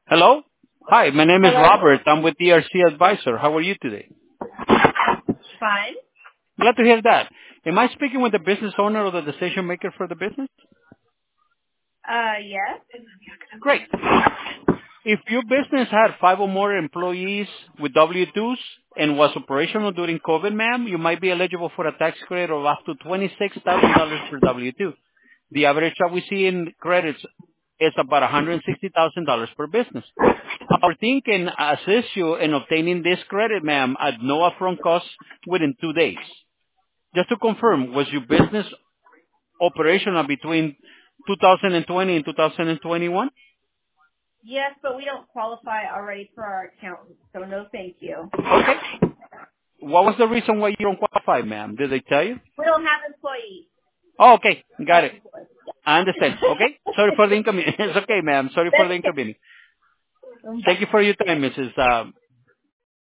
Hello? Hi, my name is Hello? Robert. I'm with DRC Advisor. How are you today? Fine. Glad to hear that. Am I speaking with the business owner or the decision maker for the business? Yes. Great. If your business had 5 or more employees with W-2s and was operational during COVID, ma'am, you might be eligible for a tax credit of up to $26,000 per W-2. The average that we see in credits is about $160,000 per business. Our team can assist you in obtaining this credit, ma'am, at no upfront cost within 2 days. Just to confirm, was your business operational between 2020 and 2021? Yes, but we don't qualify already for our accountant, so no thank you. Okay. What was the reason why you don't qualify, ma'am? Did they tell you? We don't have employees. Oh, okay. Got it. Self-employed. I understand. Okay. Sorry for the inconvenience. It's okay, ma'am. Sorry for That's the okay. inconvenience. Bye. Thank you for your time, Mrs.